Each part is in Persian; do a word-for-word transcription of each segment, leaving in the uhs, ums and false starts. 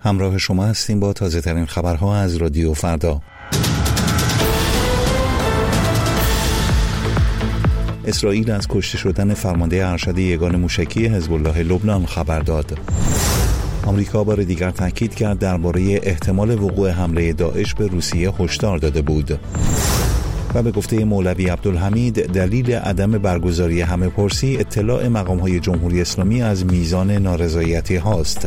همراه شما هستیم با تازه ترین خبرها از رادیو فردا. اسرائیل از کشته شدن فرمانده ارشد یگان موشکی حزب الله لبنان خبر داد. آمریکا بار دیگر تاکید کرد درباره احتمال وقوع حمله داعش به روسیه هشدار داده بود. و به گفته مولوی عبدالحمید دلیل عدم برگزاری همه‌پرسی اطلاع مقام‌های جمهوری اسلامی از میزان نارضایتی هاست.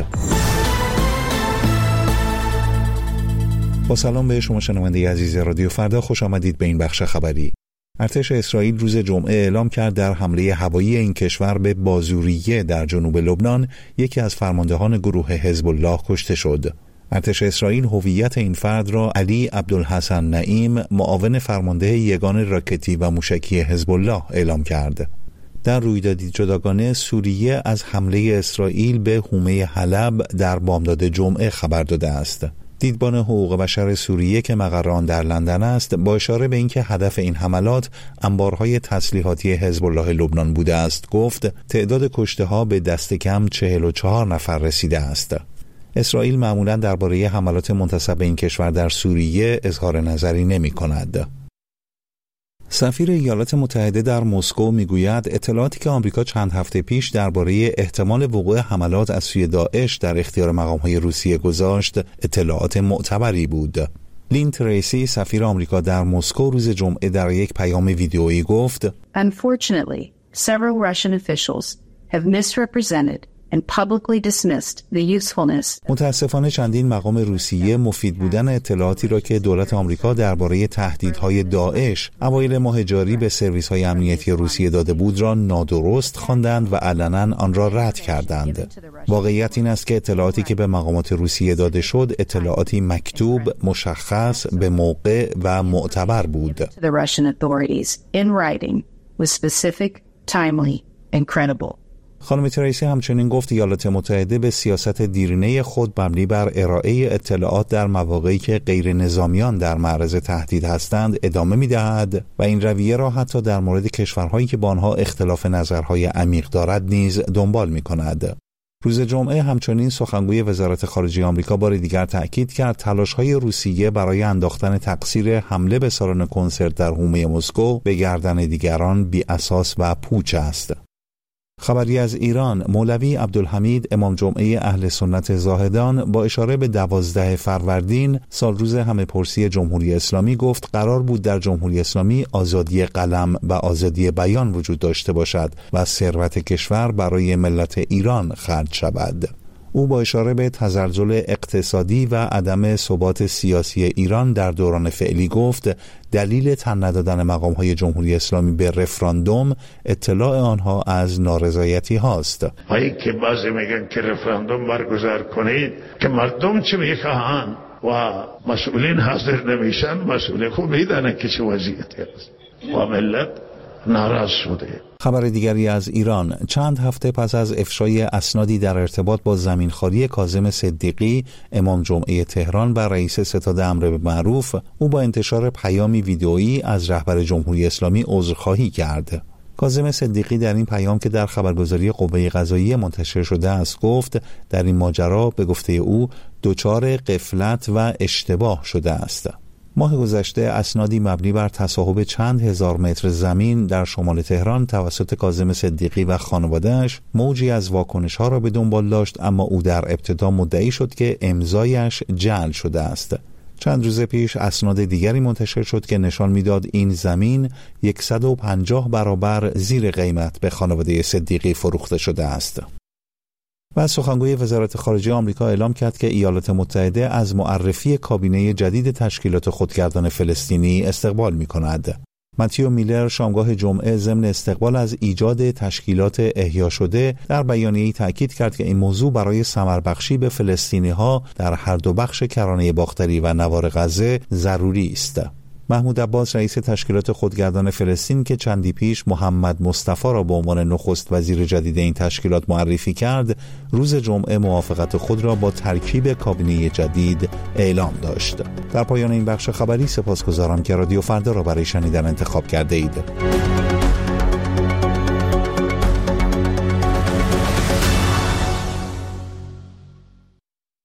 با سلام به شما شنونده عزیز رادیو فردا، خوش آمدید به این بخش خبری. ارتش اسرائیل روز جمعه اعلام کرد در حمله هوایی این کشور به بازوریه در جنوب لبنان یکی از فرماندهان گروه حزب الله کشته شد. ارتش اسرائیل هویت این فرد را علی عبدالحسن نعیم، معاون فرمانده یگان راکتی و موشکی حزب الله اعلام کرد. در رویدادی جداگانه سوریه از حمله اسرائیل به حومه حلب در بامداد جمعه خبر داده است. دیدبان حقوق بشر سوریه که مقر آن در لندن است با اشاره به اینکه هدف این حملات انبارهای تسلیحاتی حزب الله لبنان بوده است گفت تعداد کشته‌ها به دست کم چهل و چهار نفر رسیده است. اسرائیل معمولاً درباره حملات منتسب به این کشور در سوریه اظهار نظری نمی‌کند. سفیر ایالات متحده در مسکو میگوید اطلاعاتی که آمریکا چند هفته پیش درباره احتمال وقوع حملات از سوی داعش در اختیار مقام‌های روسیه گذاشت اطلاعات معتبری بود. لین تریسی، سفیر آمریکا در مسکو، روز جمعه در یک پیام ویدیویی گفت Unfortunately, several Russian officials have misrepresented and publicly dismissed the usefulness. متاسفانه چندین مقام روسیه مفید بودن اطلاعاتی را که دولت آمریکا درباره تهدیدهای داعش اوایل ماه جاری به سرویس‌های امنیتی روسیه داده بود را نادرست خواندند و علنا آن را رد کردند. واقعیت این است که اطلاعاتی که به مقامات روسیه داده شد اطلاعاتی مکتوب، مشخص، به موقع و معتبر بود. The Russian authorities in writing was specific, timely and credible. خانم تریسی همچنین گفت ایالات متحده به سیاست دیرینه خود مبنی بر ارائه اطلاعات در مواقعی که غیر نظامیان در معرض تهدید هستند ادامه می‌دهد و این رویه را حتی در مورد کشورهایی که با آنها اختلاف نظرهای عمیق دارد نیز دنبال می‌کند. روز جمعه همچنین سخنگوی وزارت خارجه آمریکا بار دیگر تأکید کرد تلاش‌های روسیه برای انداختن تقصیر حمله به سالن کنسرت در حومه مسکو به گردن دیگران بی‌اساس و پوچ است. خبری از ایران، مولوی عبدالحمید امام جمعه اهل سنت زاهدان با اشاره به دوازده فروردین سال روز همه‌پرسی جمهوری اسلامی گفت قرار بود در جمهوری اسلامی آزادی قلم و آزادی بیان وجود داشته باشد و ثروت کشور برای ملت ایران خرج شود. او با اشاره به تزلزل اقتصادی و عدم ثبات سیاسی ایران در دوران فعلی گفت دلیل تن ندادن مقام‌های جمهوری اسلامی به رفراندوم اطلاع آنها از نارضایتی هاست. هایی که بعضی میگن که رفراندوم برگزار کنید که مردم چه میخواهند و مسئولین حاضر نمیشن، مسئولین خوب میدانن که چه وضعیتی هست و ملت ناراض شده. خبر دیگری از ایران، چند هفته پس از افشای اسنادی در ارتباط با زمینخواری کاظم صدیقی امام جمعه تهران و رئیس ستاد امر بالمعروف، او با انتشار پیامی ویدئویی از رهبر جمهوری اسلامی عذرخواهی کرد. کاظم صدیقی در این پیام که در خبرگزاری قوه قضاییه منتشر شده است گفت در این ماجرا به گفته او دچار غفلت و اشتباه شده است. ماه گذشته اسنادی مبنی بر تصاحب چند هزار متر زمین در شمال تهران توسط کاظم صدیقی و خانواده‌اش موجی از واکنش‌ها را به دنبال داشت، اما او در ابتدا مدعی شد که امضایش جعل شده است. چند روز پیش اسناد دیگری منتشر شد که نشان می‌داد این زمین صد و پنجاه برابر زیر قیمت به خانواده صدیقی فروخته شده است. و سخنگوی وزارت خارجه آمریکا اعلام کرد که ایالات متحده از معرفی کابینه جدید تشکیلات خودگردان فلسطینی استقبال می‌کند. متیو میلر شامگاه جمعه ضمن استقبال از ایجاد تشکیلات احیا شده در بیانیه‌ای تاکید کرد که این موضوع برای ثمربخشی به فلسطینی‌ها در هر دو بخش کرانه باختری و نوار غزه ضروری است. محمود عباس رئیس تشکیلات خودگردان فلسطین که چندی پیش محمد مصطفی را به عنوان نخست وزیر جدید این تشکیلات معرفی کرد، روز جمعه موافقت خود را با ترکیب کابینه جدید اعلام داشت. در پایان این بخش خبری سپاسگزارم که رادیو فردا را برای شنیدن انتخاب کرده اید.